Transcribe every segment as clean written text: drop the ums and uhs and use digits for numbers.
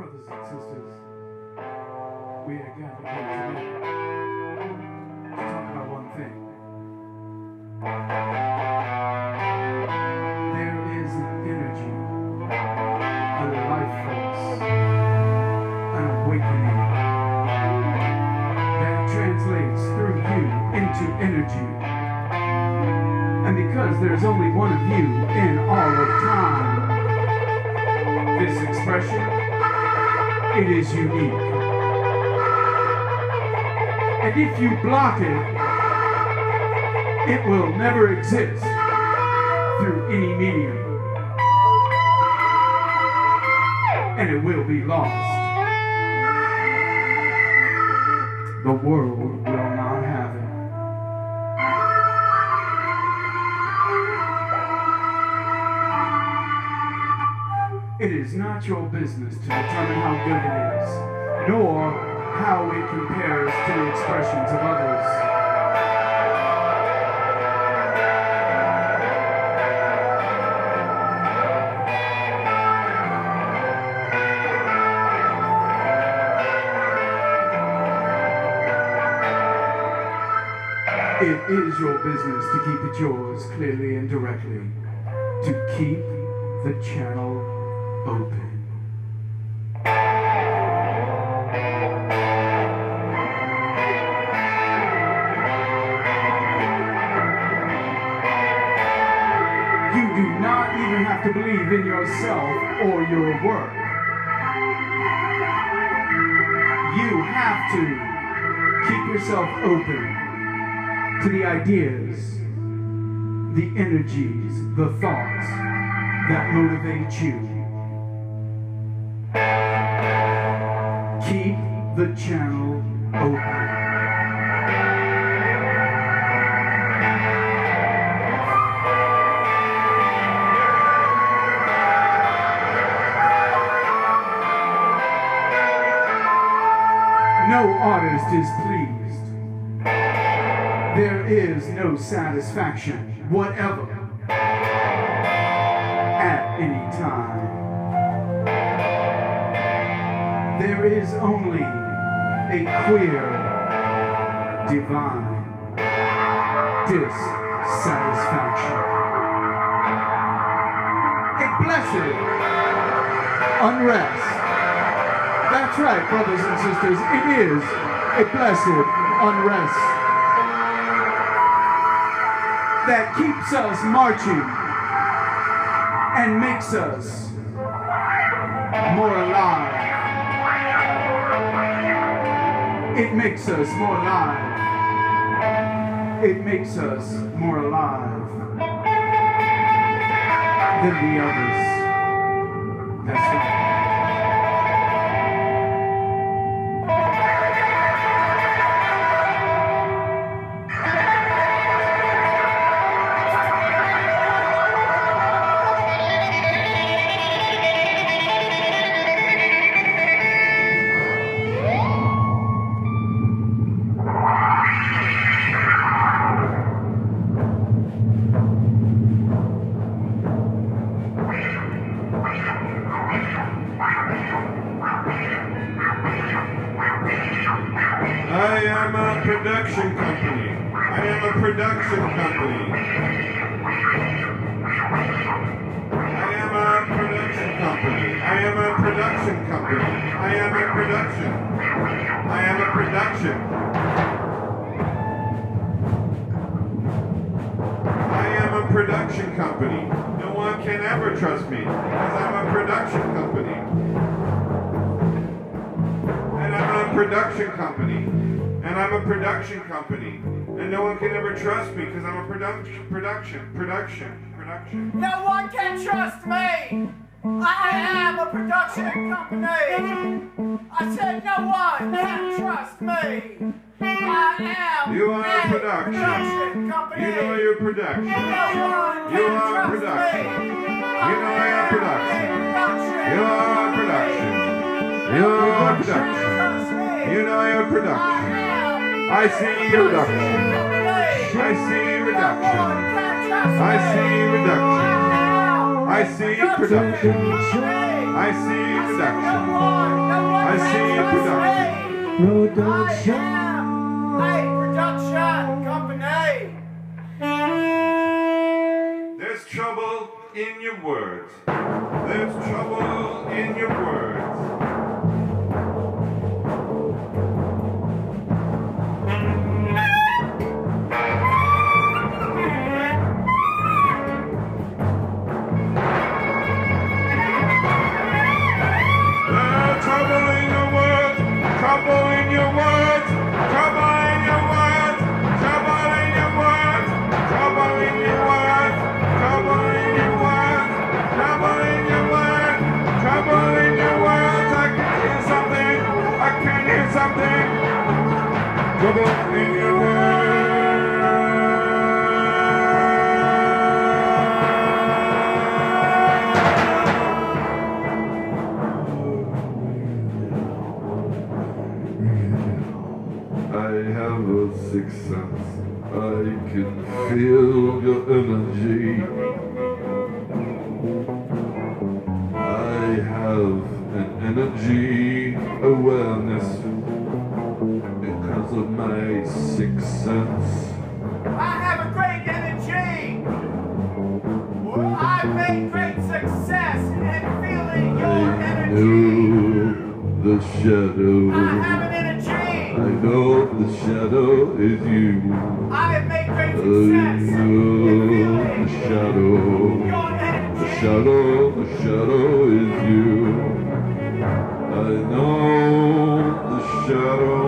brothers and sisters, we are gathered here today to talk about one thing. There is an energy, a life force, an awakening that translates through you into energy. And because there's only one of you in all of time, this expression, it is unique. And if you block it, it will never exist through any medium. And it will be lost. The world will not have it. It is not your business to determine how good it is, nor how it compares to the expressions of others. It is your business to keep it yours clearly and directly, to keep the channel open. You do not even have to believe in yourself or your work. You have to keep yourself open to the ideas, the energies, the thoughts that motivate you. Keep the channel open. No artist is pleased. There is no satisfaction, whatever, at any time. There is only a queer, divine dissatisfaction. A blessed unrest. That's right, brothers and sisters, it is a blessed unrest that keeps us marching and makes us more alive. It makes us more alive. It makes us more alive than the others. That's right. I am a production company. I am a production company. I am a production company. I am a production company. I am a production. I am a production. I am a production company. No one can ever trust me because I'm a production company. And I'm a production company. And I'm a production company. And no one can ever trust me because I'm a production. No one can trust me! I am a production company! I said no one can trust me! I am You are a production company! You know you're production. No one You can are trust production. me! You know I am production. You are production. You are production. You know you're production. I see reduction. I see reduction. I see reduction. I see production. I see production. No one I see can production. trust me. Production. I am a production company. There's trouble in your words. There's trouble in your words. There's trouble in your words. Trouble in your words. Trouble in your words. Trouble in your words. Trouble in your words. Trouble in your words. Trouble in your words. Trouble in your words. I can hear something. I can hear something. Trouble in your I have a sixth sense. I can feel your energy. I have an energy awareness because of my sixth sense. I have a great energy. I've made great success in feeling your I energy. know the I shadow. have an energy. I know the shadow is you. I have made great I success in know the feeling shadow. your The energy. shadow is you. I know the shadow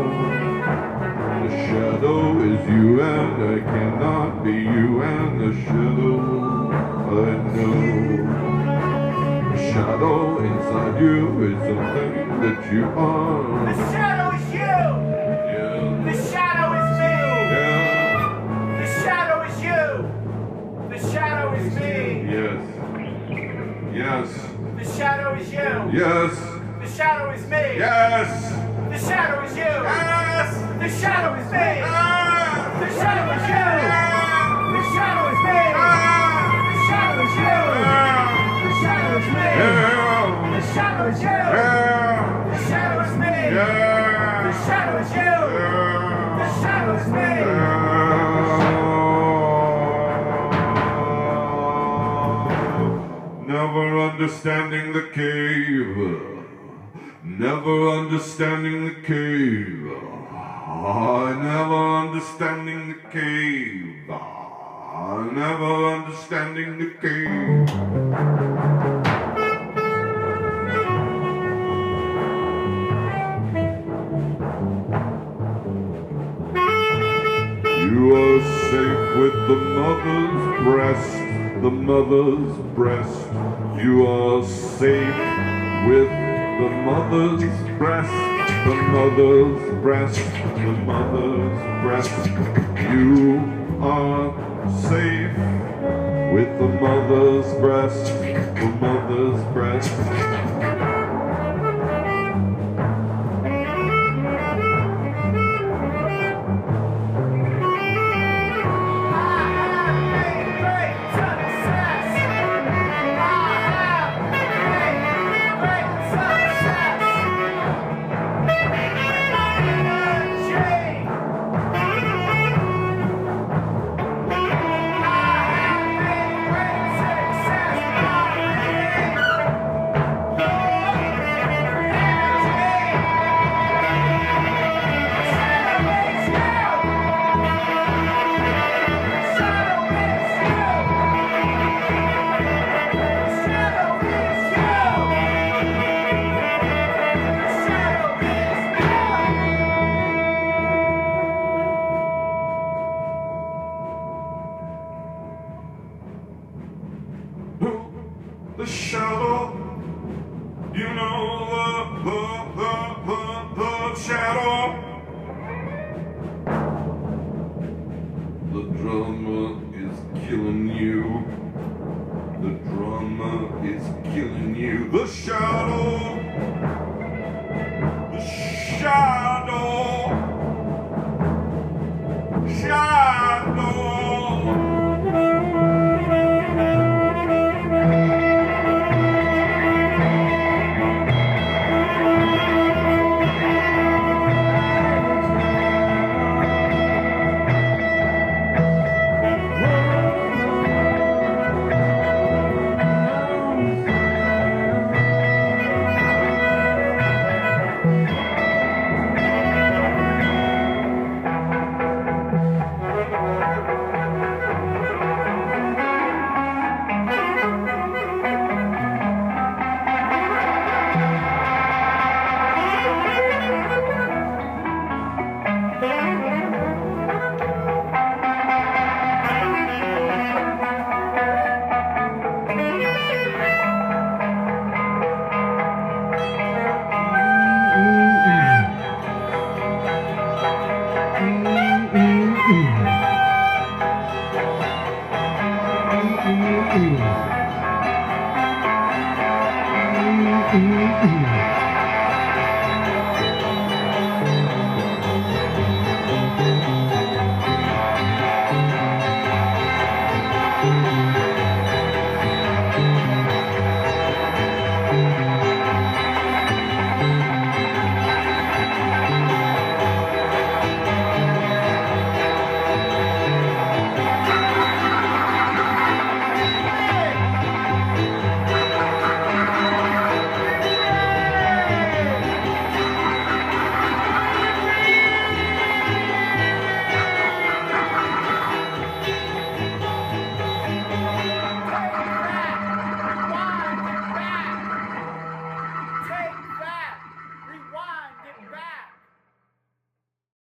is you, and I cannot be you, and the shadow, I know. The shadow inside you is something that you are. The shadow is you. Yeah. The shadow is me. Yeah. The shadow is you. The shadow is me. Yes. Yes. The shadow is you. Yes. The shadow is me. Yes. The shadow is you. Yes. The shadow is me. Ah. The shadow is you. Ah. The shadow is me. Ah. The shadow is you. Ah. The shadow is me. Yeah. The shadow is you. Yeah. The shadow is me. Yeah. The shadow is you. The shadow is me. Never understanding the cave. Never understanding the cave. Never understanding the cave. Never understanding the cave. You are safe with the mother's breast, the mother's breast. You are safe with the mother's breast, the mother's breast, the mother's breast. You are safe with the mother's breast, the mother's breast. The shadow, you know the shadow. The drama is killing you. The drama is killing you. The shadow. The shadow. Shadow.